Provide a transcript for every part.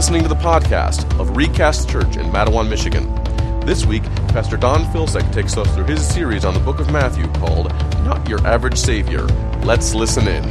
listening to the podcast of Recast Church in Mattawan, Michigan. This week, Pastor Don Filsek takes us through his series on the book of Matthew called Not Your Average Savior. Let's listen in.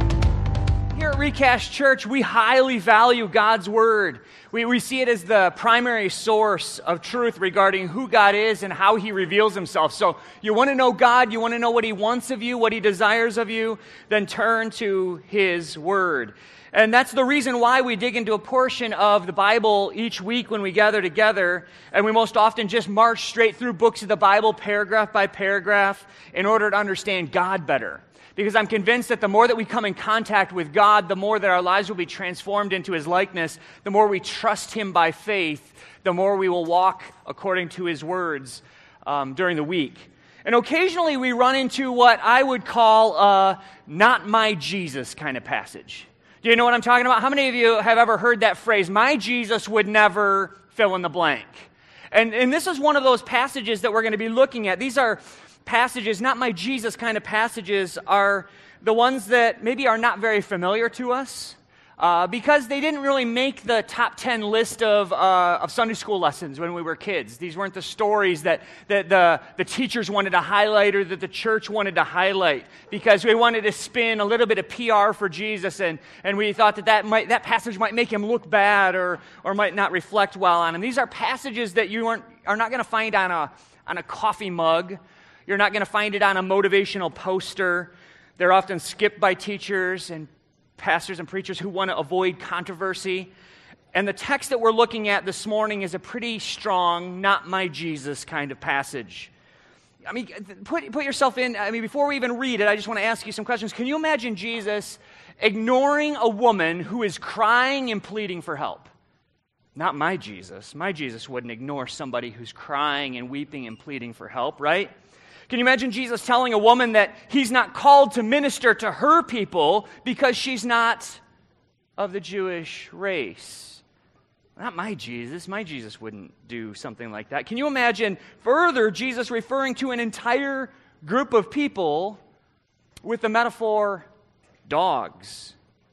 Here at Recast Church, we highly value God's Word. We see it as the primary source of truth regarding who God is and how He reveals Himself. So you want to know God, you want to know what He wants of you, what He desires of you, then turn to His Word. And that's the reason why we dig into a portion of the Bible each week when we gather together, and we most often just march straight through books of the Bible, paragraph by paragraph, in order to understand God better. Because I'm convinced that the more that we come in contact with God, the more that our lives will be transformed into His likeness, the more we trust Him by faith, the more we will walk according to His words during the week. And occasionally we run into what I would call a not my Jesus kind of passage. Do you know what I'm talking about? How many of you have ever heard that phrase, my Jesus would never fill in the blank? And this is one of those passages that we're going to be looking at. These are passages, not my Jesus kind of passages, are the ones that maybe are not very familiar to us because they didn't really make the top 10 list of Sunday school lessons when we were kids. These weren't the stories that the teachers wanted to highlight or that the church wanted to highlight because we wanted to spin a little bit of PR for Jesus and we thought that passage might make Him look bad or might not reflect well on Him. These are passages that you are not going to find on a coffee mug. You're not going to find it on a motivational poster. They're often skipped by teachers and pastors and preachers who want to avoid controversy. And the text that we're looking at this morning is a pretty strong, not my Jesus kind of passage. I mean, put yourself in. I mean, before we even read it, I just want to ask you some questions. Can you imagine Jesus ignoring a woman who is crying and pleading for help? Not my Jesus. My Jesus wouldn't ignore somebody who's crying and weeping and pleading for help, right? Can you imagine Jesus telling a woman that He's not called to minister to her people because she's not of the Jewish race? Not my Jesus. My Jesus wouldn't do something like that. Can you imagine further Jesus referring to an entire group of people with the metaphor dogs?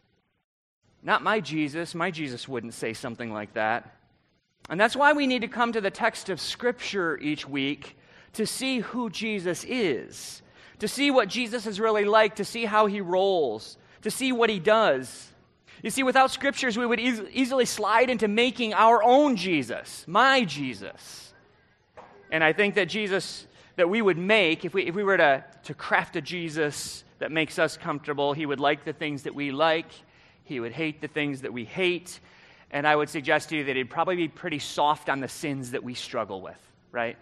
Not my Jesus. My Jesus wouldn't say something like that. And that's why we need to come to the text of Scripture each week to see who Jesus is, to see what Jesus is really like, to see how He rolls, to see what He does. You see, without Scriptures, we would easily slide into making our own Jesus, my Jesus. And I think that Jesus that we would make, if we were to craft a Jesus that makes us comfortable, He would like the things that we like, He would hate the things that we hate, and I would suggest to you that He'd probably be pretty soft on the sins that we struggle with, right?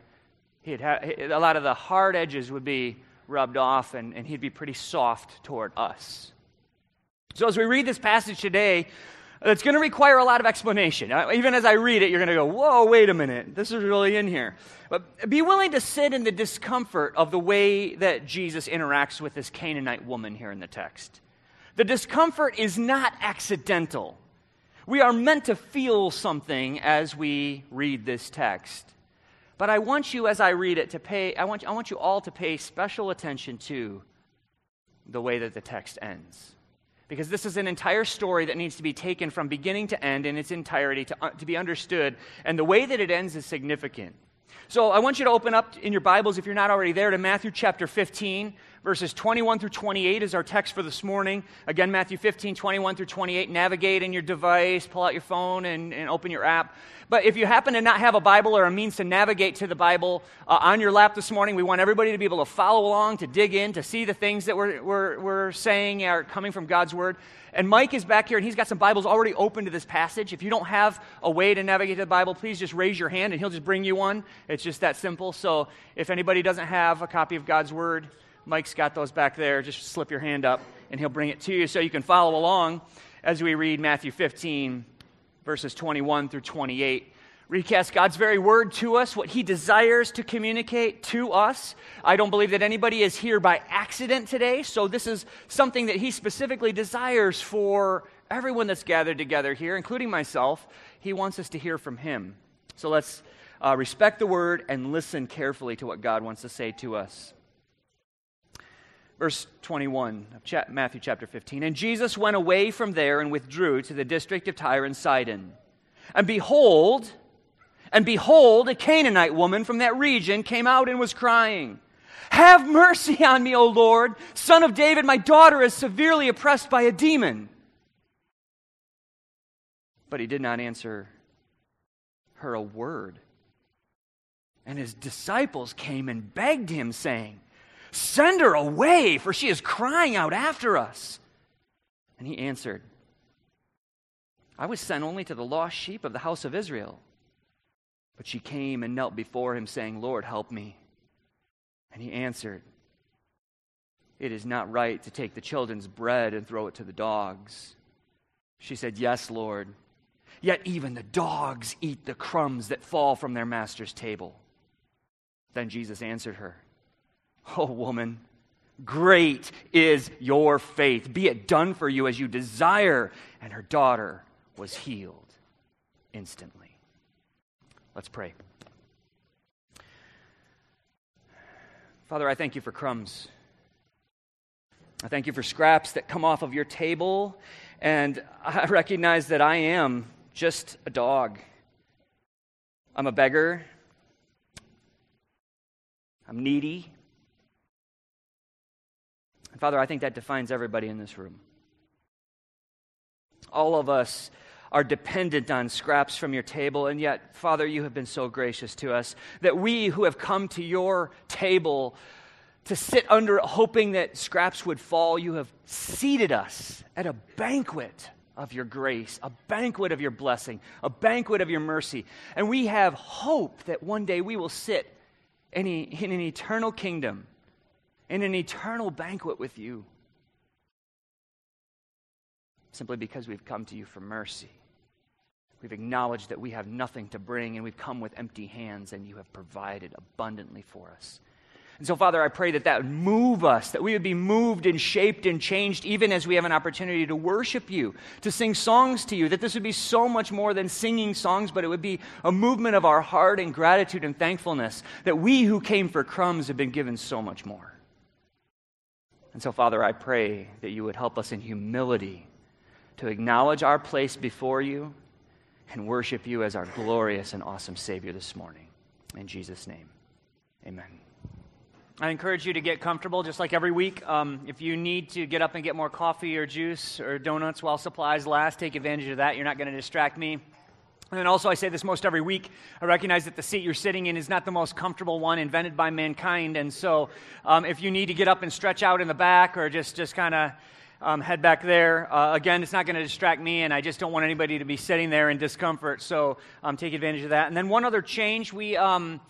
A lot of the hard edges would be rubbed off, and He'd be pretty soft toward us. So as we read this passage today, it's going to require a lot of explanation. Even as I read it, you're going to go, whoa, wait a minute, this is really in here. But be willing to sit in the discomfort of the way that Jesus interacts with this Canaanite woman here in the text. The discomfort is not accidental. We are meant to feel something as we read this text. But I want you, as I read it, I want you all to pay special attention to the way that the text ends. Because this is an entire story that needs to be taken from beginning to end in its entirety to be understood. And the way that it ends is significant. So I want you to open up in your Bibles, if you're not already there, to Matthew chapter 15, verses 21 through 28 is our text for this morning. Again, Matthew 15, 21 through 28. Navigate in your device, pull out your phone, and open your app. But if you happen to not have a Bible or a means to navigate to the Bible on your lap this morning, we want everybody to be able to follow along, to dig in, to see the things that we're saying are coming from God's Word. And Mike is back here, and he's got some Bibles already open to this passage. If you don't have a way to navigate to the Bible, please just raise your hand, and he'll just bring you one. It's just that simple. So if anybody doesn't have a copy of God's Word, Mike's got those back there. Just slip your hand up, and he'll bring it to you so you can follow along as we read Matthew 15, verses 21 through 28. Recast God's very word to us, what He desires to communicate to us. I don't believe that anybody is here by accident today, so this is something that He specifically desires for everyone that's gathered together here, including myself. He wants us to hear from Him. So let's respect the word and listen carefully to what God wants to say to us. Verse 21 of Matthew chapter 15. And Jesus went away from there and withdrew to the district of Tyre and Sidon. And behold, a Canaanite woman from that region came out and was crying, "Have mercy on me, O Lord, Son of David, my daughter is severely oppressed by a demon." But he did not answer her a word. And his disciples came and begged him, saying, "Send her away, for she is crying out after us." And he answered, "I was sent only to the lost sheep of the house of Israel." But she came and knelt before him, saying, "Lord, help me." And he answered, "It is not right to take the children's bread and throw it to the dogs." She said, "Yes, Lord. Yet even the dogs eat the crumbs that fall from their master's table." Then Jesus answered her, "O woman, great is your faith. Be it done for you as you desire." And her daughter was healed instantly. Let's pray. Father, I thank you for crumbs. I thank you for scraps that come off of your table. And I recognize that I am just a dog. I'm a beggar. I'm needy. And Father, I think that defines everybody in this room. All of us are dependent on scraps from your table, and yet, Father, you have been so gracious to us that we who have come to your table to sit under, hoping that scraps would fall, you have seated us at a banquet of your grace, a banquet of your blessing, a banquet of your mercy. And we have hope that one day we will sit in an eternal kingdom, in an eternal banquet with you, simply because we've come to you for mercy. We've acknowledged that we have nothing to bring, and we've come with empty hands, and you have provided abundantly for us. And so, Father, I pray that that would move us, that we would be moved and shaped and changed even as we have an opportunity to worship you, to sing songs to you, that this would be so much more than singing songs, but it would be a movement of our heart and gratitude and thankfulness that we who came for crumbs have been given so much more. And so, Father, I pray that you would help us in humility to acknowledge our place before you and worship you as our glorious and awesome Savior this morning. In Jesus' name, amen. I encourage you to get comfortable, just like every week. If you need to get up and get more coffee or juice or donuts while supplies last, take advantage of that. You're not going to distract me. And then also, I say this most every week, I recognize that the seat you're sitting in is not the most comfortable one invented by mankind. And so if you need to get up and stretch out in the back or just kind of head back there. Again, it's not going to distract me, and I just don't want anybody to be sitting there in discomfort, so take advantage of that. And then one other change, one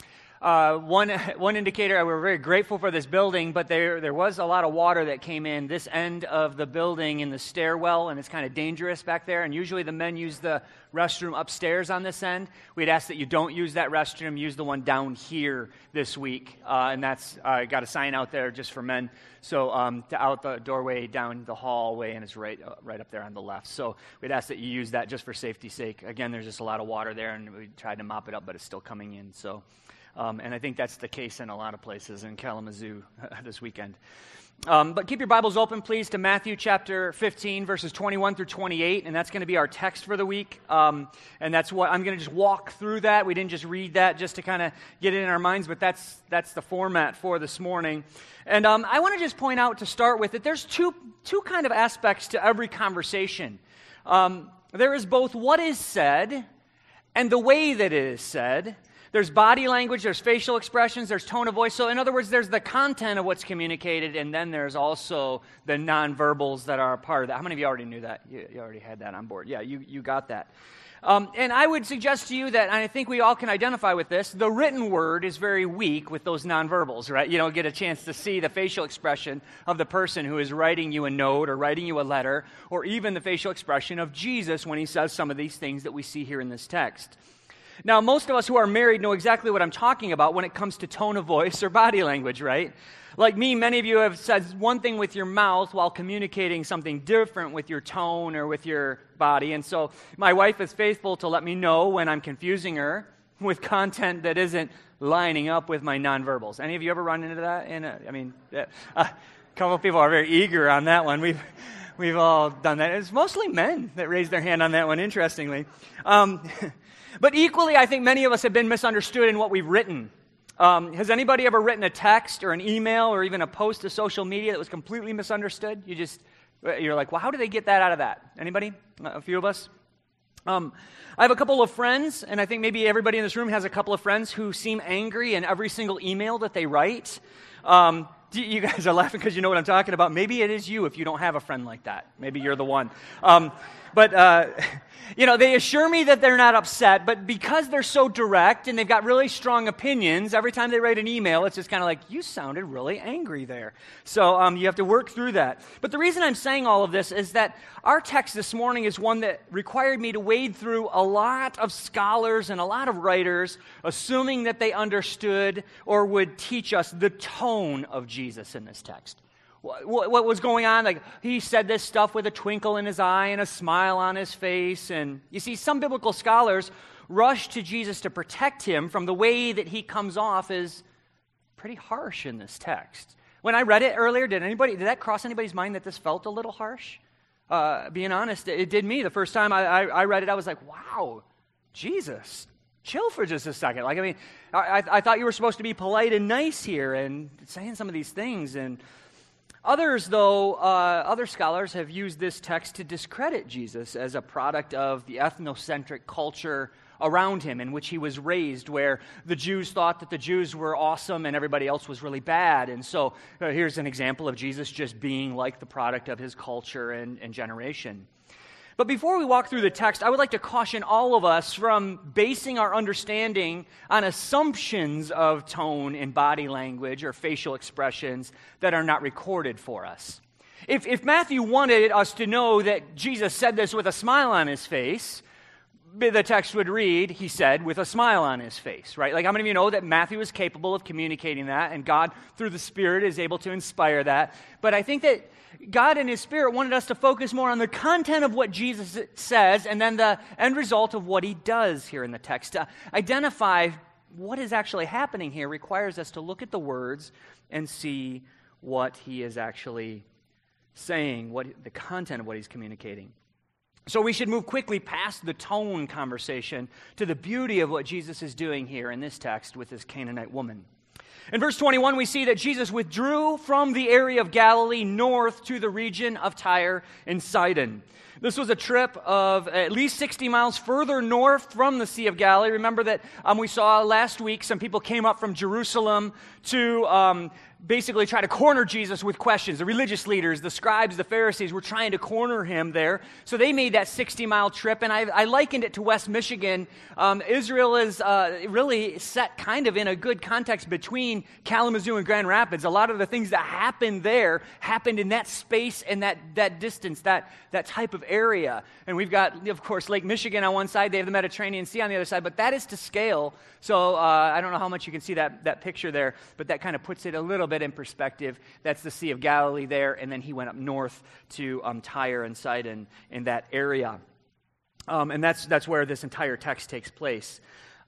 indicator, we're very grateful for this building, but there was a lot of water that came in this end of the building in the stairwell, and it's kind of dangerous back there, and usually the men use the restroom upstairs on this end. We'd ask that you don't use that restroom, use the one down here this week, and that's got a sign out there just for men. So out the doorway, down the hallway, and it's right up there on the left. So we'd ask that you use that just for safety's sake. Again, there's just a lot of water there, and we tried to mop it up, but it's still coming in. So, and I think that's the case in a lot of places in Kalamazoo this weekend. But keep your Bibles open, please, to Matthew chapter 15, verses 21 through 28, and that's going to be our text for the week. And that's what I'm going to just walk through that. We didn't just read that just to kind of get it in our minds, but that's the format for this morning. And I want to just point out to start with that there's two kind of aspects to every conversation. There is both what is said and the way that it is said. There's body language, there's facial expressions, there's tone of voice. So in other words, there's the content of what's communicated, and then there's also the nonverbals that are a part of that. How many of you already knew that? You already had that on board. Yeah, you got that. And I would suggest to you that, and I think we all can identify with this, the written word is very weak with those nonverbals, right? You don't get a chance to see the facial expression of the person who is writing you a note or writing you a letter, or even the facial expression of Jesus when he says some of these things that we see here in this text. Now, most of us who are married know exactly what I'm talking about when it comes to tone of voice or body language, right? Like me, many of you have said one thing with your mouth while communicating something different with your tone or with your body. And so my wife is faithful to let me know when I'm confusing her with content that isn't lining up with my nonverbals. Any of you ever run into that? A couple of people are very eager on that one. We've all done that. It's mostly men that raise their hand on that one, interestingly. But equally, I think many of us have been misunderstood in what we've written. Has anybody ever written a text or an email or even a post to social media that was completely misunderstood? You're like, well, how did they get that out of that? Anybody? A few of us? I have a couple of friends, and I think maybe everybody in this room has a couple of friends who seem angry in every single email that they write. You guys are laughing because you know what I'm talking about. Maybe it is you if you don't have a friend like that. Maybe you're the one. They assure me that they're not upset, but because they're so direct and they've got really strong opinions, every time they write an email, it's just kind of like, you sounded really angry there. So you have to work through that. But the reason I'm saying all of this is that our text this morning is one that required me to wade through a lot of scholars and a lot of writers, assuming that they understood or would teach us the tone of Jesus in this text. What was going on? Like, he said this stuff with a twinkle in his eye and a smile on his face. And you see, some biblical scholars rush to Jesus to protect him from the way that he comes off as pretty harsh in this text. When I read it earlier, did that cross anybody's mind that this felt a little harsh? Being honest, it did me. The first time I read it, I was like, wow, Jesus, chill for just a second. I thought you were supposed to be polite and nice here and saying some of these things. And others, though, other scholars have used this text to discredit Jesus as a product of the ethnocentric culture around him in which he was raised, where the Jews thought that the Jews were awesome and everybody else was really bad. And so here's an example of Jesus just being like the product of his culture and generation. But before we walk through the text, I would like to caution all of us from basing our understanding on assumptions of tone in body language or facial expressions that are not recorded for us. If Matthew wanted us to know that Jesus said this with a smile on his face, the text would read, he said, with a smile on his face, right? Like, how many of you know that Matthew is capable of communicating that, and God, through the Spirit, is able to inspire that? But I think that God and his Spirit wanted us to focus more on the content of what Jesus says and then the end result of what he does here in the text. To identify what is actually happening here requires us to look at the words and see what he is actually saying, what the content of what he's communicating. So we should move quickly past the tone conversation to the beauty of what Jesus is doing here in this text with this Canaanite woman. In verse 21, we see that Jesus withdrew from the area of Galilee north to the region of Tyre and Sidon. This was a trip of at least 60 miles further north from the Sea of Galilee. Remember that we saw last week some people came up from Jerusalem to basically try to corner Jesus with questions. The religious leaders, the scribes, the Pharisees were trying to corner him there. So they made that 60-mile trip, and I likened it to West Michigan. Israel is really set kind of in a good context between Kalamazoo and Grand Rapids. A lot of the things that happened there happened in that space and that distance, that type of area. And we've got, of course, Lake Michigan on one side. They have the Mediterranean Sea on the other side, but that is to scale. So I don't know how much you can see that picture there, but that kind of puts it a little bit in perspective. That's the Sea of Galilee there, and then he went up north to Tyre and Sidon in that area. And that's where this entire text takes place.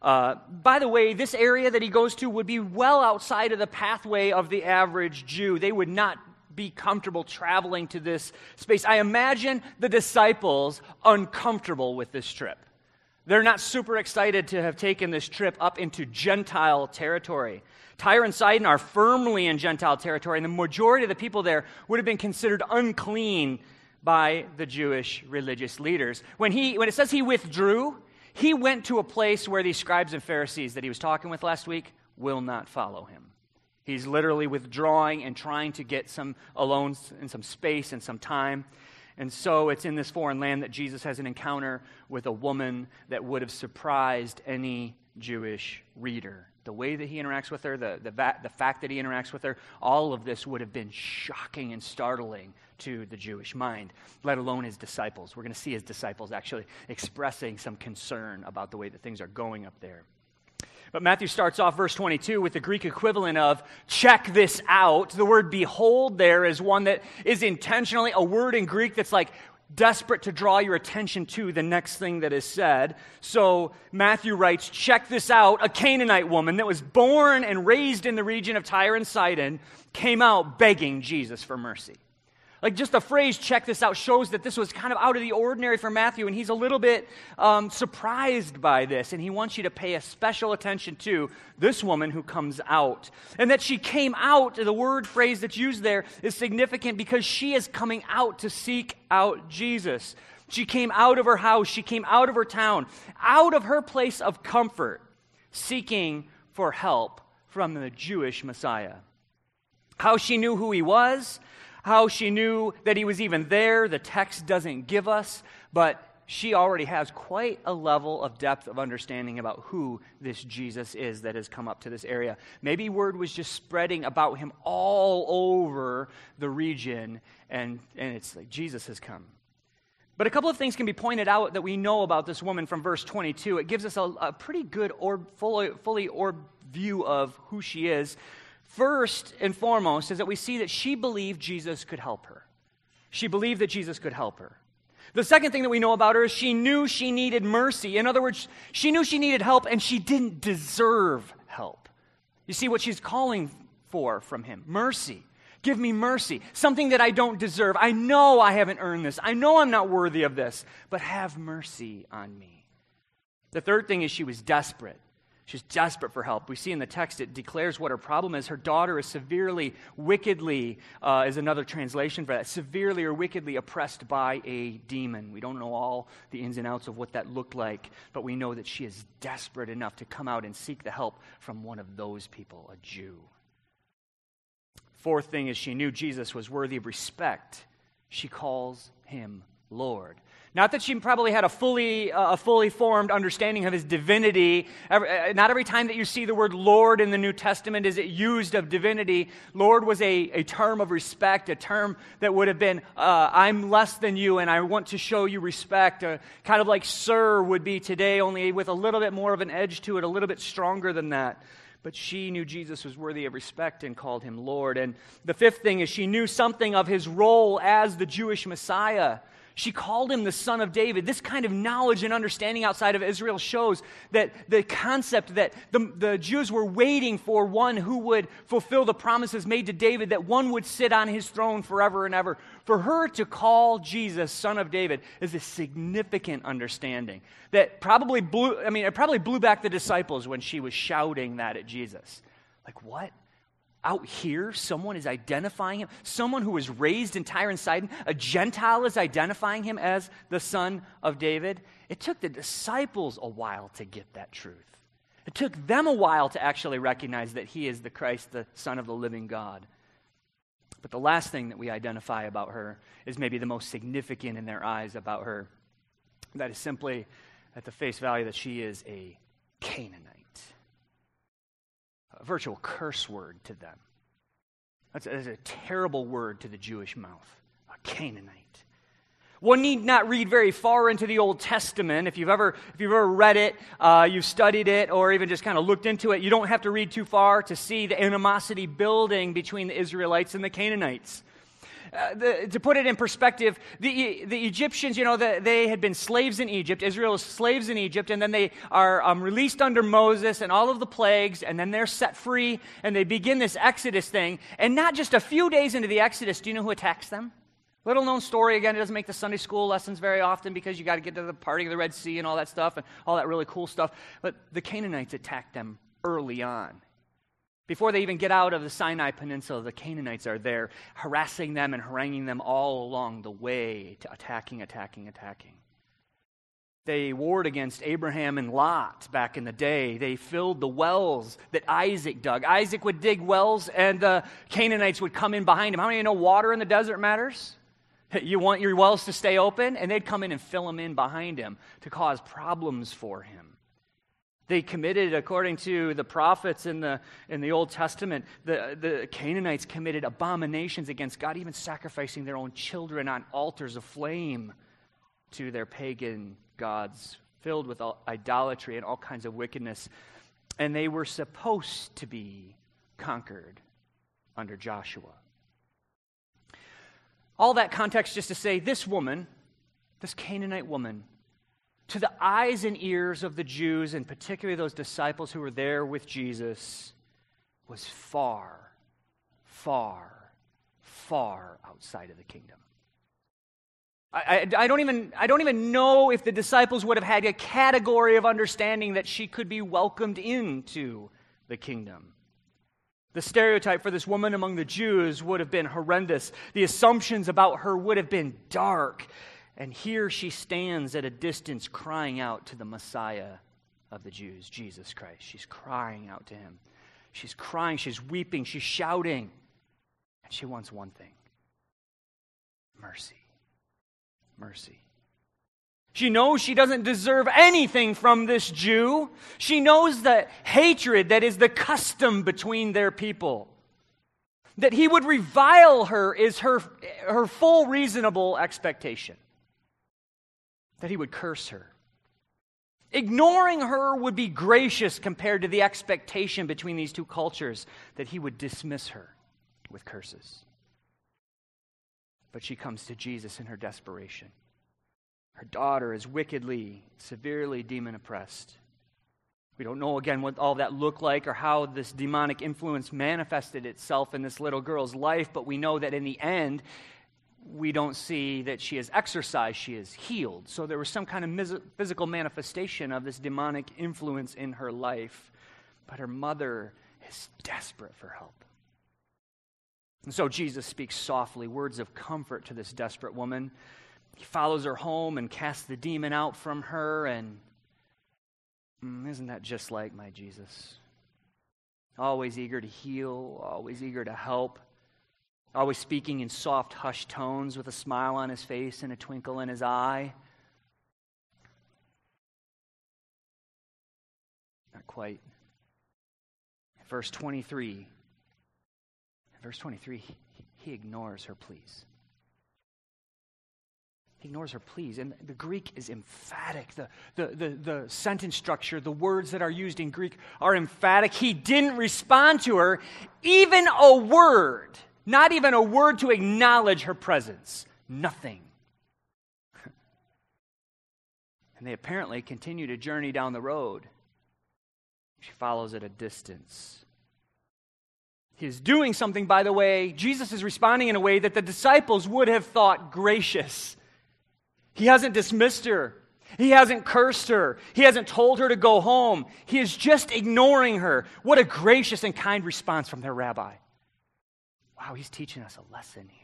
By the way, this area that he goes to would be well outside of the pathway of the average Jew. They would not be comfortable traveling to this space. I imagine the disciples uncomfortable with this trip. They're not super excited to have taken this trip up into Gentile territory. Tyre and Sidon are firmly in Gentile territory, and the majority of the people there would have been considered unclean by the Jewish religious leaders. When it says he withdrew, he went to a place where these scribes and Pharisees that he was talking with last week will not follow him. He's literally withdrawing and trying to get some alone and some space and some time. And so it's in this foreign land that Jesus has an encounter with a woman that would have surprised any Jewish reader. The way that he interacts with her, the fact that he interacts with her, all of this would have been shocking and startling to the Jewish mind, let alone his disciples. We're going to see his disciples actually expressing some concern about the way that things are going up there. But Matthew starts off verse 22 with the Greek equivalent of check this out. The word behold there is one that is intentionally a word in Greek that's like desperate to draw your attention to the next thing that is said. So Matthew writes, check this out. A Canaanite woman that was born and raised in the region of Tyre and Sidon came out begging Jesus for mercy. Like just the phrase, check this out, shows that this was kind of out of the ordinary for Matthew, and he's a little bit surprised by this, and he wants you to pay a special attention to this woman who comes out. And that she came out, the word phrase that's used there is significant because she is coming out to seek out Jesus. She came out of her house, she came out of her town, out of her place of comfort, seeking for help from the Jewish Messiah. How she knew who he was, how she knew that he was even there, the text doesn't give us, but she already has quite a level of depth of understanding about who this Jesus is that has come up to this area. Maybe word was just spreading about him all over the region, and it's like Jesus has come. But a couple of things can be pointed out that we know about this woman from verse 22. It gives us a pretty good fully view of who she is. First and foremost is that we see that she believed Jesus could help her. She believed that Jesus could help her. The second thing that we know about her is she knew she needed mercy. In other words, she knew she needed help and she didn't deserve help. You see what she's calling for from him? Mercy. Give me mercy. Something that I don't deserve. I know I haven't earned this. I know I'm not worthy of this, but have mercy on me. The third thing is she was desperate. She's desperate for help. We see in the text it declares what her problem is. Her daughter is severely, wickedly, is another translation for that, severely or wickedly oppressed by a demon. We don't know all the ins and outs of what that looked like, but we know that she is desperate enough to come out and seek the help from one of those people, a Jew. Fourth thing is she knew Jesus was worthy of respect. She calls him Lord. Not that she probably had a fully formed understanding of his divinity. Not every time that you see the word Lord in the New Testament is it used of divinity. Lord was a term of respect, a term that would have been, I'm less than you and I want to show you respect. Kind of like sir would be today, only with a little bit more of an edge to it, a little bit stronger than that. But she knew Jesus was worthy of respect and called him Lord. And the fifth thing is she knew something of his role as the Jewish Messiah. She called him the Son of David. This kind of knowledge and understanding outside of Israel shows that the concept that the Jews were waiting for one who would fulfill the promises made to David, that one would sit on his throne forever and ever. For her to call Jesus Son of David is a significant understanding that probably blew back the disciples when she was shouting that at Jesus. Like, what? Out here, someone is identifying him. Someone who was raised in Tyre and Sidon, a Gentile, is identifying him as the Son of David. It took the disciples a while to get that truth. It took them a while to actually recognize that he is the Christ, the Son of the living God. But the last thing that we identify about her is maybe the most significant in their eyes about her. That is simply at the face value that she is a Canaanite. A virtual curse word to them. That's a terrible word to the Jewish mouth, a Canaanite. One need not read very far into the Old Testament. If you've ever read it, you've studied it, or even just kind of looked into it, you don't have to read too far to see the animosity building between the Israelites and the Canaanites. To put it in perspective, the Egyptians, they had been slaves in Egypt. Israel is slaves in Egypt, and then they are released under Moses and all of the plagues, and then they're set free, and they begin this Exodus thing. And not just a few days into the Exodus, do you know who attacks them? Little known story, again, it doesn't make the Sunday school lessons very often because you got to get to the parting of the Red Sea and all that stuff, and all that really cool stuff. But the Canaanites attacked them early on. Before they even get out of the Sinai Peninsula, the Canaanites are there, harassing them and haranguing them all along the way to attacking. They warred against Abraham and Lot back in the day. They filled the wells that Isaac dug. Isaac would dig wells, and the Canaanites would come in behind him. How many of you know water in the desert matters? You want your wells to stay open? And they'd come in and fill them in behind him to cause problems for him. They committed, according to the prophets in the Old Testament, the Canaanites committed abominations against God, even sacrificing their own children on altars of flame to their pagan gods, filled with idolatry and all kinds of wickedness. And they were supposed to be conquered under Joshua. All that context just to say this woman, this Canaanite woman, to the eyes and ears of the Jews, and particularly those disciples who were there with Jesus, was far, far, far outside of the kingdom. I don't even know if the disciples would have had a category of understanding that she could be welcomed into the kingdom. The stereotype for this woman among the Jews would have been horrendous. The assumptions about her would have been dark. And here she stands at a distance crying out to the Messiah of the Jews, Jesus Christ. She's crying out to him. She's crying, she's weeping, she's shouting. And she wants one thing: mercy. Mercy. She knows she doesn't deserve anything from this Jew. She knows the hatred that is the custom between their people. That he would revile her is her full reasonable expectation. That he would curse her. Ignoring her would be gracious compared to the expectation between these two cultures, that he would dismiss her with curses. But she comes to Jesus in her desperation. Her daughter is wickedly, severely demon-oppressed. We don't know, again, what all that looked like or how this demonic influence manifested itself in this little girl's life, but we know that in the end, we don't see that she is exorcised, she is healed. So there was some kind of physical manifestation of this demonic influence in her life, but her mother is desperate for help. And so Jesus speaks softly, words of comfort to this desperate woman. He follows her home and casts the demon out from her, and isn't that just like my Jesus? Always eager to heal, always eager to help, always speaking in soft, hushed tones with a smile on his face and a twinkle in his eye. Not quite. Verse 23, he ignores her pleas. He ignores her pleas. And the Greek is emphatic. The sentence structure, the words that are used in Greek are emphatic. He didn't respond to her, even a word, not even a word to acknowledge her presence. Nothing. And they apparently continue to journey down the road. She follows at a distance. He is doing something, by the way. Jesus is responding in a way that the disciples would have thought gracious. He hasn't dismissed her. He hasn't cursed her. He hasn't told her to go home. He is just ignoring her. What a gracious and kind response from their rabbi. Wow, he's teaching us a lesson here.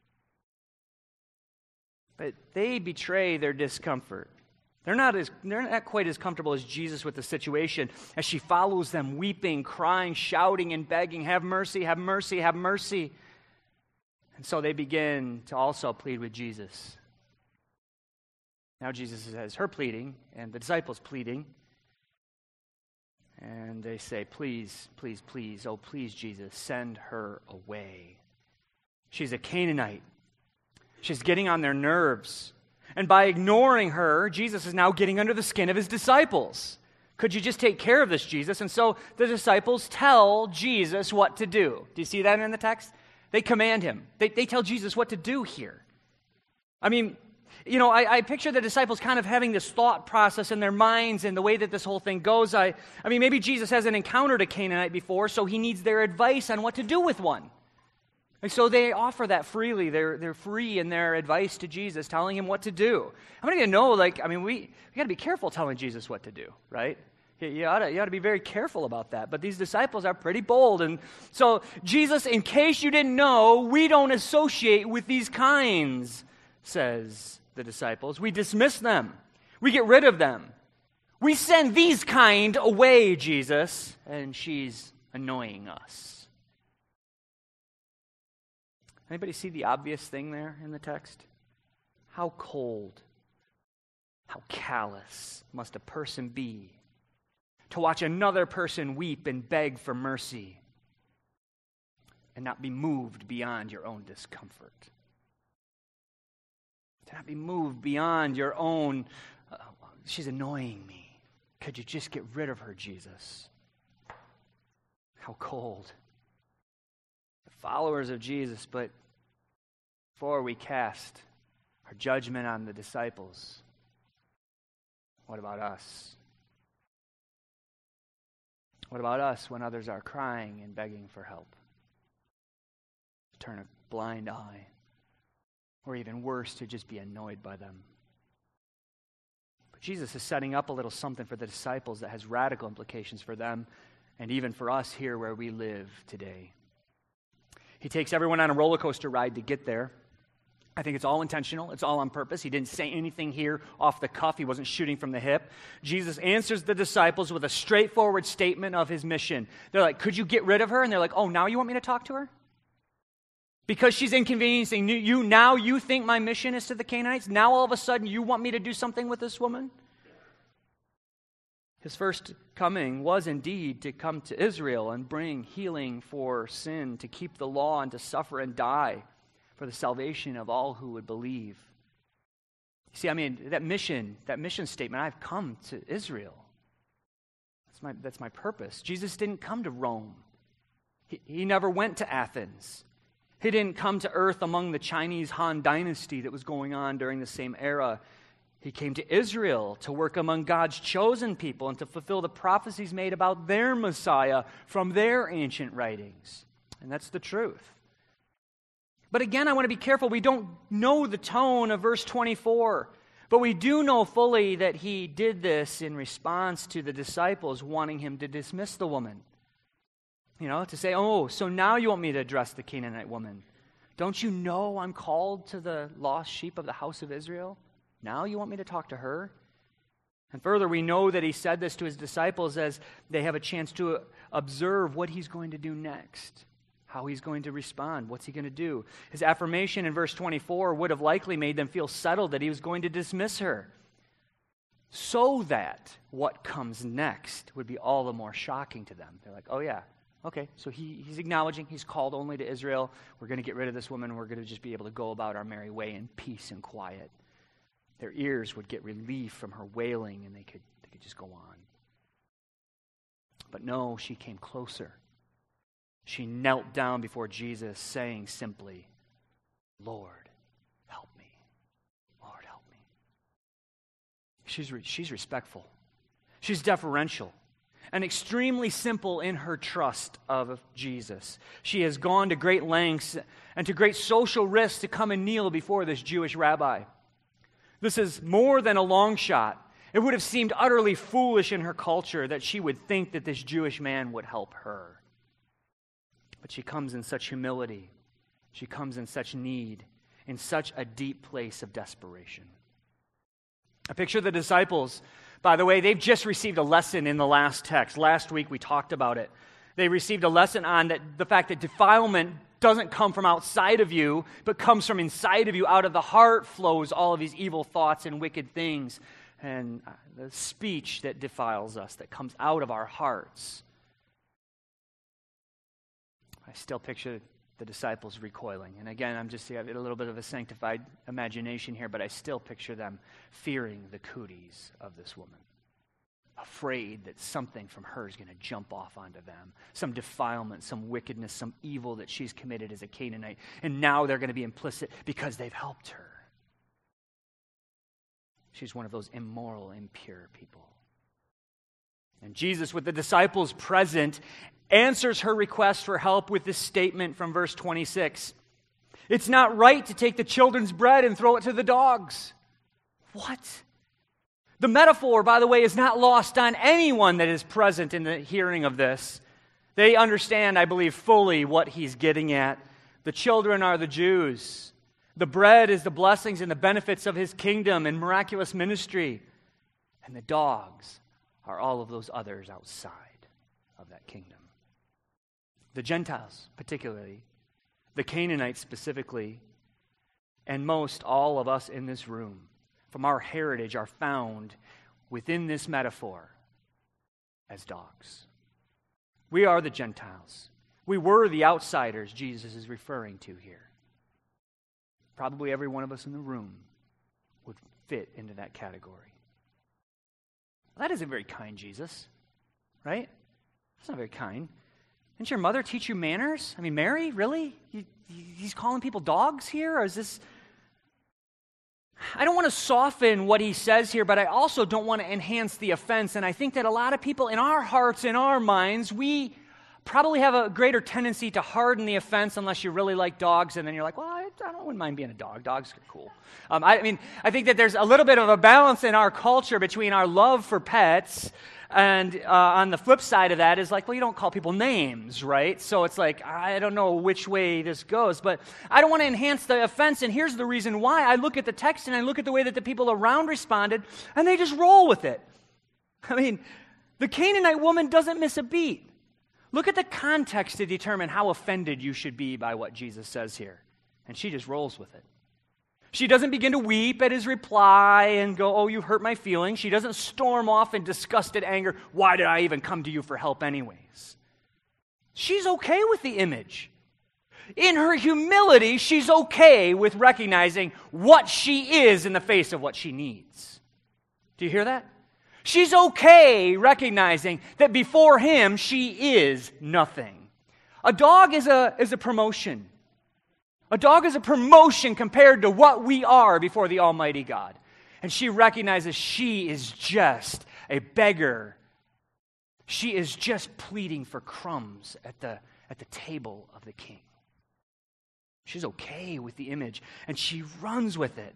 But they betray their discomfort. They're not quite as comfortable as Jesus with the situation as she follows them, weeping, crying, shouting, and begging, "Have mercy, have mercy, have mercy." And so they begin to also plead with Jesus. Now Jesus has her pleading and the disciples pleading. And they say, "Please, please, please, oh please, Jesus, send her away. She's a Canaanite. She's getting on their nerves." And by ignoring her, Jesus is now getting under the skin of his disciples. Could you just take care of this, Jesus? And so the disciples tell Jesus what to do. Do you see that in the text? They command him. They tell Jesus what to do here. I mean, you know, I picture the disciples kind of having this thought process in their minds and the way that this whole thing goes. I mean, maybe Jesus hasn't encountered a Canaanite before, so he needs their advice on what to do with one. And so they offer that freely. They're free in their advice to Jesus, telling him what to do. How many of you know, we got to be careful telling Jesus what to do, right? You ought to be very careful about that. But these disciples are pretty bold. And so Jesus, in case you didn't know, we don't associate with these kinds, says the disciples. We dismiss them. We get rid of them. We send these kind away, Jesus. And she's annoying us. Anybody see the obvious thing there in the text? How cold, how callous must a person be to watch another person weep and beg for mercy and not be moved beyond your own discomfort? To not be moved beyond your own, she's annoying me. Could you just get rid of her, Jesus? How cold. The followers of Jesus, but before we cast our judgment on the disciples, what about us? What about us when others are crying and begging for help? Turn a blind eye. Or even worse, to just be annoyed by them. But Jesus is setting up a little something for the disciples that has radical implications for them and even for us here where we live today. He takes everyone on a roller coaster ride to get there. I think it's all intentional. It's all on purpose. He didn't say anything here off the cuff. He wasn't shooting from the hip. Jesus answers the disciples with a straightforward statement of his mission. They're like, could you get rid of her? And they're like, oh, now you want me to talk to her? Because she's inconveniencing you, now you think my mission is to the Canaanites? Now all of a sudden you want me to do something with this woman? His first coming was indeed to come to Israel and bring healing for sin, to keep the law and to suffer and die for the salvation of all who would believe. See, I mean, that mission statement, I've come to Israel. That's my purpose. Jesus didn't come to Rome. He never went to Athens. He didn't come to earth among the Chinese Han dynasty that was going on during the same era. He came to Israel to work among God's chosen people and to fulfill the prophecies made about their Messiah from their ancient writings. And that's the truth. But again, I want to be careful. We don't know the tone of verse 24, but we do know fully that he did this in response to the disciples wanting him to dismiss the woman. You know, to say, oh, so now you want me to address the Canaanite woman. Don't you know I'm called to the lost sheep of the house of Israel? Now you want me to talk to her? And further, we know that he said this to his disciples as they have a chance to observe what he's going to do next, how he's going to respond, what's he going to do. His affirmation in verse 24 would have likely made them feel settled that he was going to dismiss her, so that what comes next would be all the more shocking to them. They're like, oh yeah, okay, so he's acknowledging he's called only to Israel. We're going to get rid of this woman. We're going to just be able to go about our merry way in peace and quiet. Their ears would get relief from her wailing, and they could just go on. But no, she came closer. She knelt down before Jesus, saying simply, Lord, help me. Lord, help me. She's respectful. She's deferential and extremely simple in her trust of Jesus. She has gone to great lengths and to great social risks to come and kneel before this Jewish rabbi. This is more than a long shot. It would have seemed utterly foolish in her culture that she would think that this Jewish man would help her. But she comes in such humility. She comes in such need, in such a deep place of desperation. I picture the disciples. By the way, they've just received a lesson in the last text. Last week we talked about it. They received a lesson on the fact that defilement doesn't come from outside of you, but comes from inside of you. Out of the heart flows all of these evil thoughts and wicked things. And the speech that defiles us, that comes out of our hearts. I still picture the disciples recoiling. And again, I'm just a little bit of a sanctified imagination here, but I still picture them fearing the cooties of this woman. Afraid that something from her is going to jump off onto them. Some defilement, some wickedness, some evil that she's committed as a Canaanite. And now they're going to be implicit because they've helped her. She's one of those immoral, impure people. And Jesus, with the disciples present, answers her request for help with this statement from verse 26. It's not right to take the children's bread and throw it to the dogs. What? The metaphor, by the way, is not lost on anyone that is present in the hearing of this. They understand, I believe, fully what he's getting at. The children are the Jews. The bread is the blessings and the benefits of his kingdom and miraculous ministry. And the dogs are all of those others outside of that kingdom. The Gentiles, particularly, the Canaanites specifically, and most all of us in this room, from our heritage, are found within this metaphor as dogs. We are the Gentiles. We were the outsiders Jesus is referring to here. Probably every one of us in the room would fit into that category. Well, that isn't very kind, Jesus, right? That's not very kind. Didn't your mother teach you manners? I mean, Mary, really? He's calling people dogs here? Or is this... I don't want to soften what he says here, but I also don't want to enhance the offense. And I think that a lot of people in our hearts, in our minds, we probably have a greater tendency to harden the offense unless you really like dogs, and then you're like, well, I wouldn't mind being a dog. Dogs are cool. I think that there's a little bit of a balance in our culture between our love for pets and on the flip side of that is like, well, you don't call people names, right? So it's like, I don't know which way this goes, but I don't want to enhance the offense, and here's the reason why. I look at the text and I look at the way that the people around responded, and they just roll with it. I mean, the Canaanite woman doesn't miss a beat. Look at the context to determine how offended you should be by what Jesus says here. And she just rolls with it. She doesn't begin to weep at his reply and go, oh, you hurt my feelings. She doesn't storm off in disgusted anger. Why did I even come to you for help anyways? She's okay with the image. In her humility, she's okay with recognizing what she is in the face of what she needs. Do you hear that? She's okay recognizing that before him, she is nothing. A dog is a promotion. A dog is a promotion compared to what we are before the Almighty God. And she recognizes she is just a beggar. She is just pleading for crumbs at the table of the king. She's okay with the image, and she runs with it.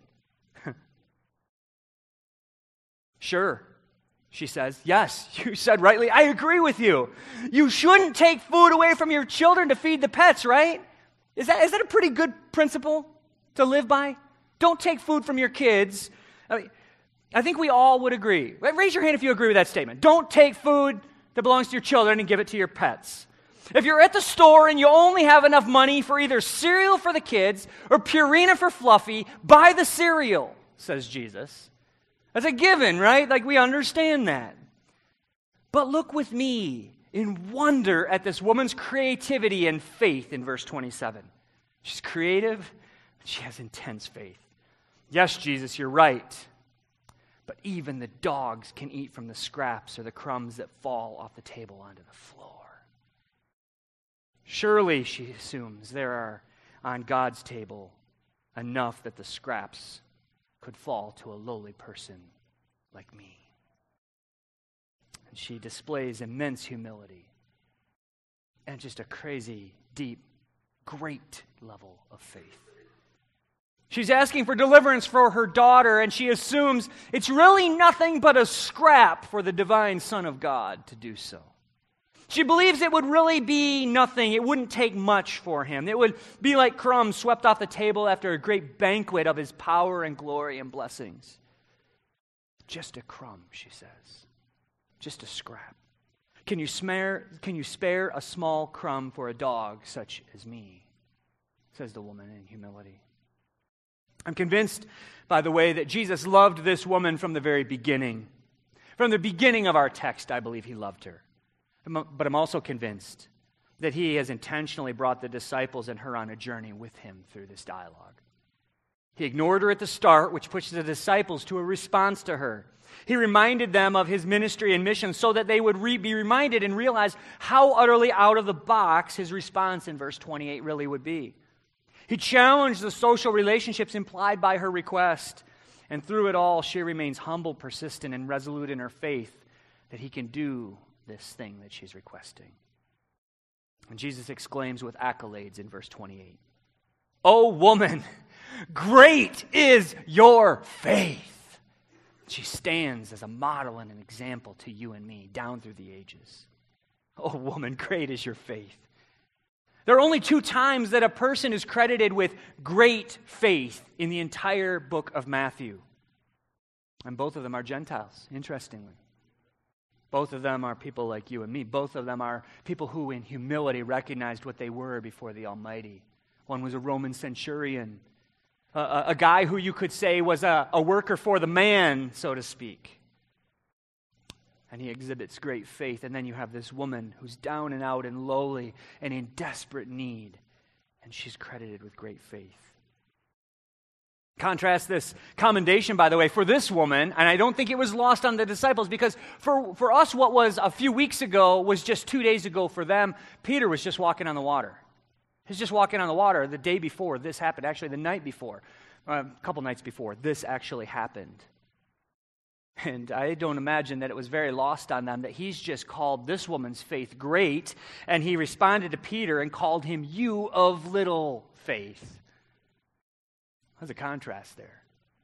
Sure. She says, yes, you said rightly, I agree with you. You shouldn't take food away from your children to feed the pets, right? Is that a pretty good principle to live by? Don't take food from your kids. I think we all would agree. Raise your hand if you agree with that statement. Don't take food that belongs to your children and give it to your pets. If you're at the store and you only have enough money for either cereal for the kids or Purina for Fluffy, buy the cereal, says Jesus. That's a given, right? Like, we understand that. But look with me in wonder at this woman's creativity and faith in verse 27. She's creative, and she has intense faith. Yes, Jesus, you're right. But even the dogs can eat from the scraps or the crumbs that fall off the table onto the floor. Surely, she assumes, there are on God's table enough that the scraps could fall to a lowly person like me. And she displays immense humility and just a crazy, deep, great level of faith. She's asking for deliverance for her daughter, and she assumes it's really nothing but a scrap for the divine Son of God to do so. She believes it would really be nothing. It wouldn't take much for him. It would be like crumbs swept off the table after a great banquet of his power and glory and blessings. Just a crumb, she says. Just a scrap. Can you spare a small crumb for a dog such as me? Says the woman in humility. I'm convinced, by the way, that Jesus loved this woman from the very beginning. From the beginning of our text, I believe he loved her. But I'm also convinced that he has intentionally brought the disciples and her on a journey with him through this dialogue. He ignored her at the start, which pushed the disciples to a response to her. He reminded them of his ministry and mission so that they would be reminded and realize how utterly out of the box his response in verse 28 really would be. He challenged the social relationships implied by her request, and through it all, she remains humble, persistent, and resolute in her faith that he can do this thing that she's requesting. And Jesus exclaims with accolades in verse 28, "O woman, great is your faith." She stands as a model and an example to you and me down through the ages. Oh, woman, great is your faith. There are only 2 times that a person is credited with great faith in the entire book of Matthew. And both of them are Gentiles, interestingly. Both of them are people like you and me. Both of them are people who in humility recognized what they were before the Almighty. One was a Roman centurion, a guy who you could say was a worker for the man, so to speak. And he exhibits great faith. And then you have this woman who's down and out and lowly and in desperate need. And she's credited with great faith. Contrast this commendation, by the way, for this woman, and I don't think it was lost on the disciples, because for us what was a few weeks ago was just 2 days ago for them. Peter was just walking on the water. He was just walking on the water the day before this happened, actually the night before, a couple nights before, this actually happened. And I don't imagine that it was very lost on them that he's just called this woman's faith great, and he responded to Peter and called him, "You of little faith." There's a contrast there.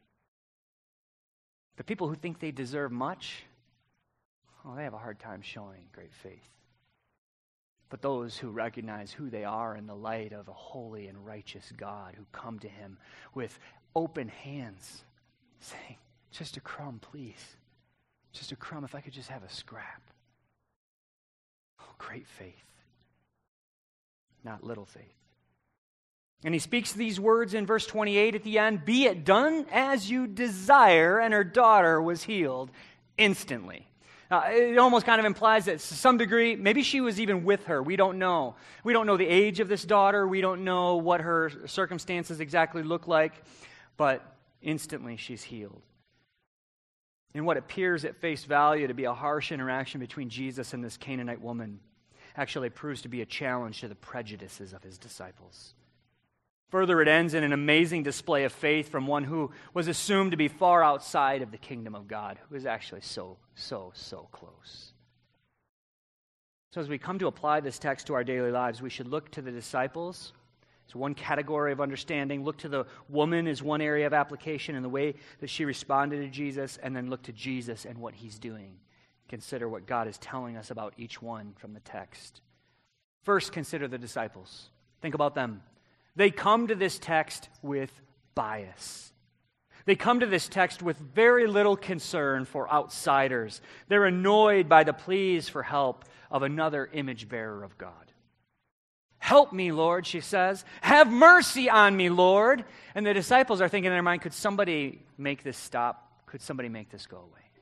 The people who think they deserve much, they have a hard time showing great faith. But those who recognize who they are in the light of a holy and righteous God, who come to him with open hands, saying, "Just a crumb, please. Just a crumb, if I could just have a scrap." Oh, great faith, not little faith. And he speaks these words in verse 28 at the end, "Be it done as you desire," and her daughter was healed instantly. It almost kind of implies that to some degree, maybe she was even with her. We don't know. We don't know the age of this daughter. We don't know what her circumstances exactly look like. But instantly she's healed. And what appears at face value to be a harsh interaction between Jesus and this Canaanite woman actually proves to be a challenge to the prejudices of his disciples. Further, it ends in an amazing display of faith from one who was assumed to be far outside of the kingdom of God, who is actually so close. So as we come to apply this text to our daily lives, we should look to the disciples as one category of understanding, look to the woman as one area of application in the way that she responded to Jesus, and then look to Jesus and what he's doing. Consider what God is telling us about each one from the text. First, consider the disciples. Think about them. They come to this text with bias. They come to this text with very little concern for outsiders. They're annoyed by the pleas for help of another image bearer of God. "Help me, Lord," she says. "Have mercy on me, Lord." And the disciples are thinking in their mind, could somebody make this stop? Could somebody make this go away?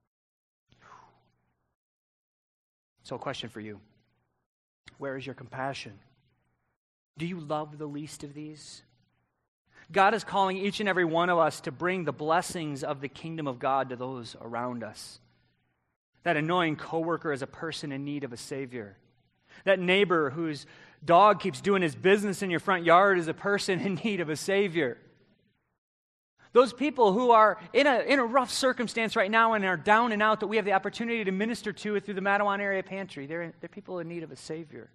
So a question for you. Where is your compassion? Do you love the least of these? God is calling each and every one of us to bring the blessings of the kingdom of God to those around us. That annoying coworker is a person in need of a Savior. That neighbor whose dog keeps doing his business in your front yard is a person in need of a Savior. Those people who are in a rough circumstance right now and are down and out that we have the opportunity to minister to through the Matawan area pantry, they're people in need of a Savior.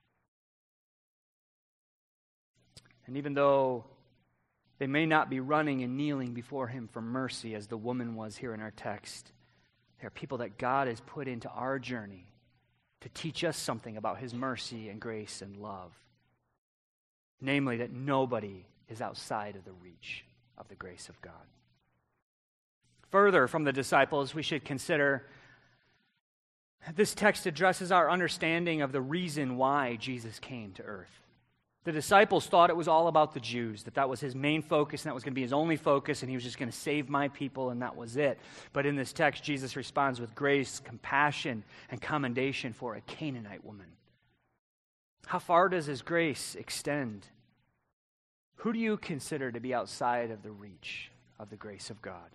And even though they may not be running and kneeling before him for mercy, as the woman was here in our text, they are people that God has put into our journey to teach us something about his mercy and grace and love. Namely, that nobody is outside of the reach of the grace of God. Further, from the disciples, we should consider this text addresses our understanding of the reason why Jesus came to earth. The disciples thought it was all about the Jews, that was his main focus, and that was going to be his only focus, and he was just going to save my people, and that was it. But in this text, Jesus responds with grace, compassion, and commendation for a Canaanite woman. How far does his grace extend? Who do you consider to be outside of the reach of the grace of God?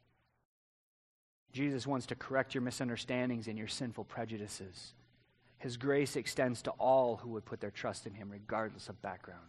Jesus wants to correct your misunderstandings and your sinful prejudices. His grace extends to all who would put their trust in him, regardless of background.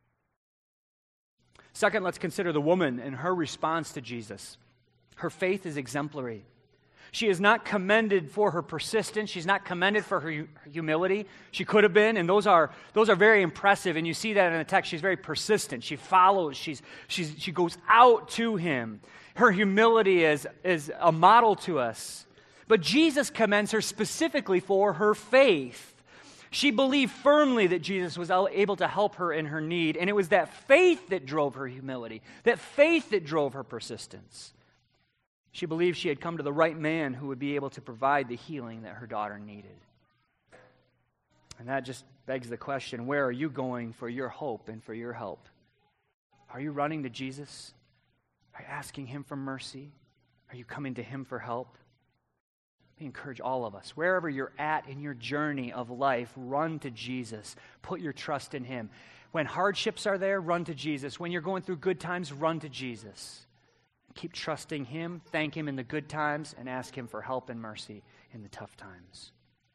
Second, let's consider the woman and her response to Jesus. Her faith is exemplary. She is not commended for her persistence. She's not commended for her humility. She could have been, and those are very impressive. And you see that in the text. She's very persistent. She follows. She goes out to him. Her humility is a model to us. But Jesus commends her specifically for her faith. She believed firmly that Jesus was able to help her in her need, and it was that faith that drove her humility, that faith that drove her persistence. She believed she had come to the right man who would be able to provide the healing that her daughter needed. And that just begs the question, where are you going for your hope and for your help? Are you running to Jesus? Are you asking him for mercy? Are you coming to him for help? Let me encourage all of us, wherever you're at in your journey of life, run to Jesus. Put your trust in him. When hardships are there, run to Jesus. When you're going through good times, run to Jesus. Keep trusting him, thank him in the good times, and ask him for help and mercy in the tough times.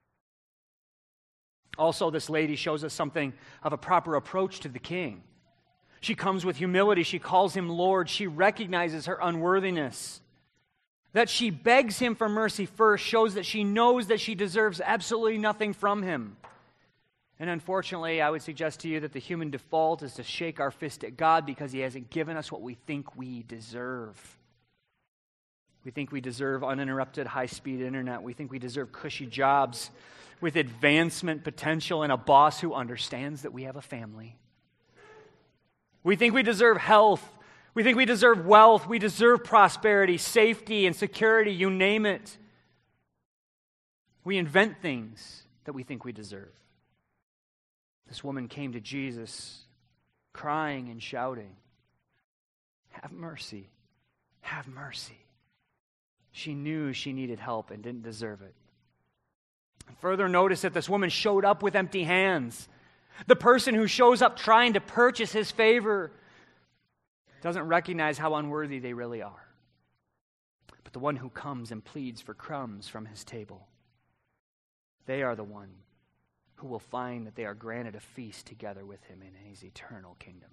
Also, this lady shows us something of a proper approach to the king. She comes with humility. She calls him Lord. She recognizes her unworthiness. That she begs him for mercy first shows that she knows that she deserves absolutely nothing from him. And unfortunately, I would suggest to you that the human default is to shake our fist at God because he hasn't given us what we think we deserve. We think we deserve uninterrupted high-speed internet. We think we deserve cushy jobs with advancement potential and a boss who understands that we have a family. We think we deserve health. We think we deserve wealth. We deserve prosperity, safety, and security, you name it. We invent things that we think we deserve. This woman came to Jesus crying and shouting, "Have mercy, have mercy." She knew she needed help and didn't deserve it. And further, notice that this woman showed up with empty hands. The person who shows up trying to purchase his favor doesn't recognize how unworthy they really are. But the one who comes and pleads for crumbs from his table, they are the one who will find that they are granted a feast together with him in his eternal kingdom.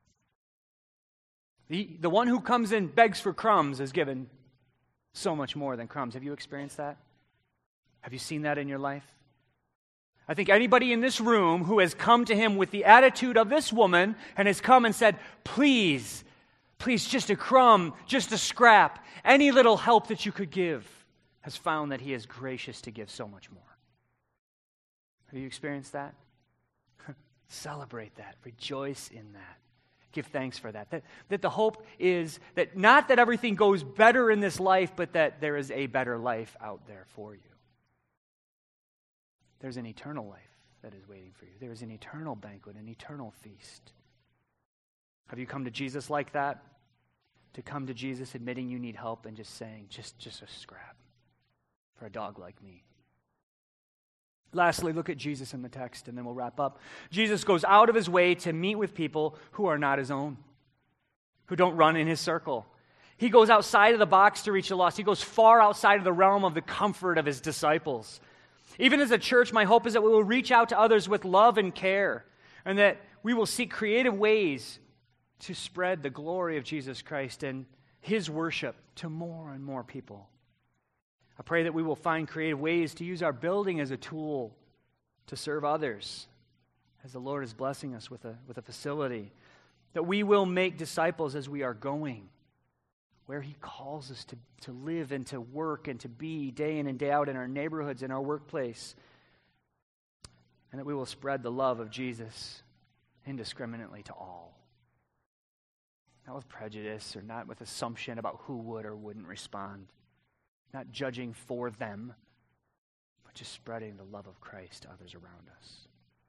The one who comes and begs for crumbs is given so much more than crumbs. Have you experienced that? Have you seen that in your life? I think anybody in this room who has come to him with the attitude of this woman and has come and said, please, just a crumb, just a scrap, any little help that you could give, has found that he is gracious to give so much more. Have you experienced that? Celebrate that. Rejoice in that. Give thanks for that. That the hope is that not that everything goes better in this life, but that there is a better life out there for you. There's an eternal life that is waiting for you. There is an eternal banquet, an eternal feast. Have you come to Jesus like that? To come to Jesus admitting you need help and just saying, just a scrap for a dog like me. Lastly, look at Jesus in the text, and then we'll wrap up. Jesus goes out of his way to meet with people who are not his own, who don't run in his circle. He goes outside of the box to reach the lost. He goes far outside of the realm of the comfort of his disciples. Even as a church, my hope is that we will reach out to others with love and care, and that we will seek creative ways to spread the glory of Jesus Christ and his worship to more and more people. I pray that we will find creative ways to use our building as a tool to serve others, as the Lord is blessing us with a facility, that we will make disciples as we are going, where he calls us to live and to work and to be day in and day out in our neighborhoods, in our workplace, and that we will spread the love of Jesus indiscriminately to all. Not with prejudice or not with assumption about who would or wouldn't respond. Not judging for them, but just spreading the love of Christ to others around us.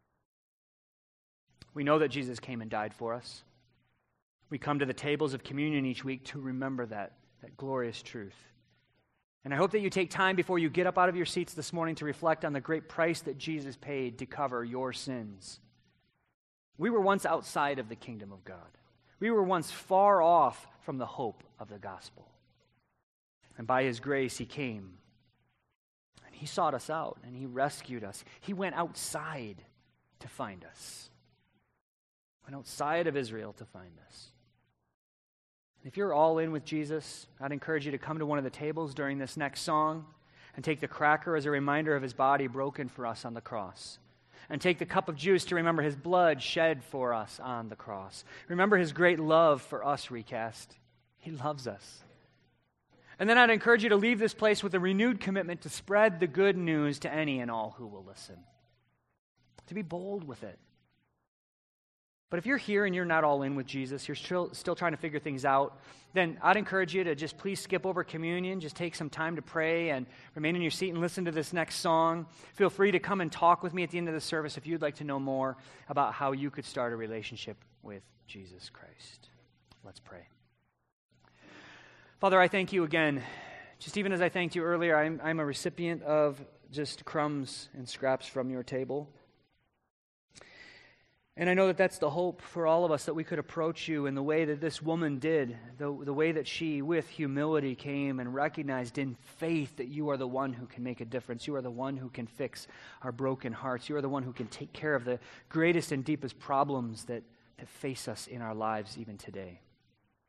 We know that Jesus came and died for us. We come to the tables of communion each week to remember that glorious truth. And I hope that you take time before you get up out of your seats this morning to reflect on the great price that Jesus paid to cover your sins. We were once outside of the kingdom of God. We were once far off from the hope of the gospel. And by his grace, he came. And he sought us out, and he rescued us. He went outside to find us. Went outside of Israel to find us. If you're all in with Jesus, I'd encourage you to come to one of the tables during this next song and take the cracker as a reminder of his body broken for us on the cross. And take the cup of juice to remember his blood shed for us on the cross. Remember his great love for us, Recast. He loves us. And then I'd encourage you to leave this place with a renewed commitment to spread the good news to any and all who will listen. To be bold with it. But if you're here and you're not all in with Jesus, you're still trying to figure things out, then I'd encourage you to just please skip over communion, just take some time to pray and remain in your seat and listen to this next song. Feel free to come and talk with me at the end of the service if you'd like to know more about how you could start a relationship with Jesus Christ. Let's pray. Father, I thank you again. Just even as I thanked you earlier, I'm a recipient of just crumbs and scraps from your table. And I know that that's the hope for all of us, that we could approach you in the way that this woman did, the way that she, with humility, came and recognized in faith that you are the one who can make a difference. You are the one who can fix our broken hearts. You are the one who can take care of the greatest and deepest problems that face us in our lives even today.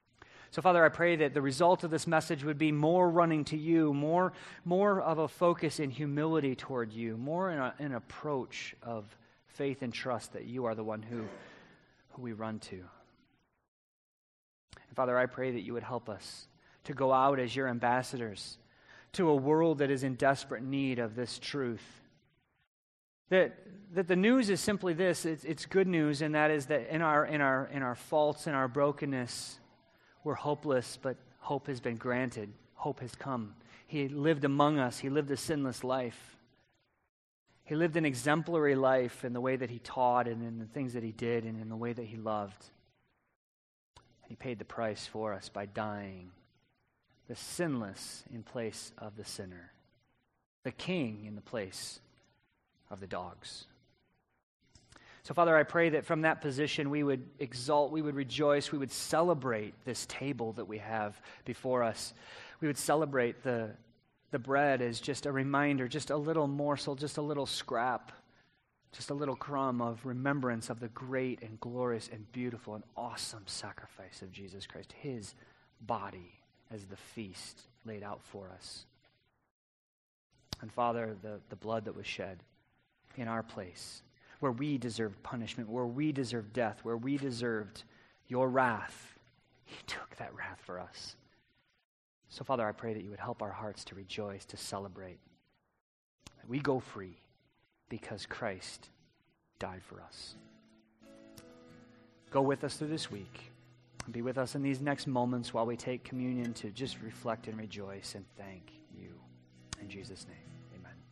So, Father, I pray that the result of this message would be more running to you, more of a focus in humility toward you, more in an approach of faith and trust that you are the one who we run to. And Father, I pray that you would help us to go out as your ambassadors to a world that is in desperate need of this truth. That the news is simply this, it's good news, and that is that in our faults and our brokenness, we're hopeless, but hope has been granted. Hope has come. He lived among us. He lived a sinless life. He lived an exemplary life in the way that he taught and in the things that he did and in the way that he loved. And he paid the price for us by dying, the sinless in place of the sinner, the king in the place of the dogs. So, Father, I pray that from that position we would exalt, we would rejoice, we would celebrate this table that we have before us. We would celebrate the bread as just a reminder, just a little morsel, just a little scrap, just a little crumb of remembrance of the great and glorious and beautiful and awesome sacrifice of Jesus Christ, his body as the feast laid out for us. And Father, the blood that was shed in our place, where we deserved punishment, where we deserved death, where we deserved your wrath, he took that wrath for us. So, Father, I pray that you would help our hearts to rejoice, to celebrate, that we go free because Christ died for us. Go with us through this week. Be with us in these next moments while we take communion to just reflect and rejoice and thank you. In Jesus' name.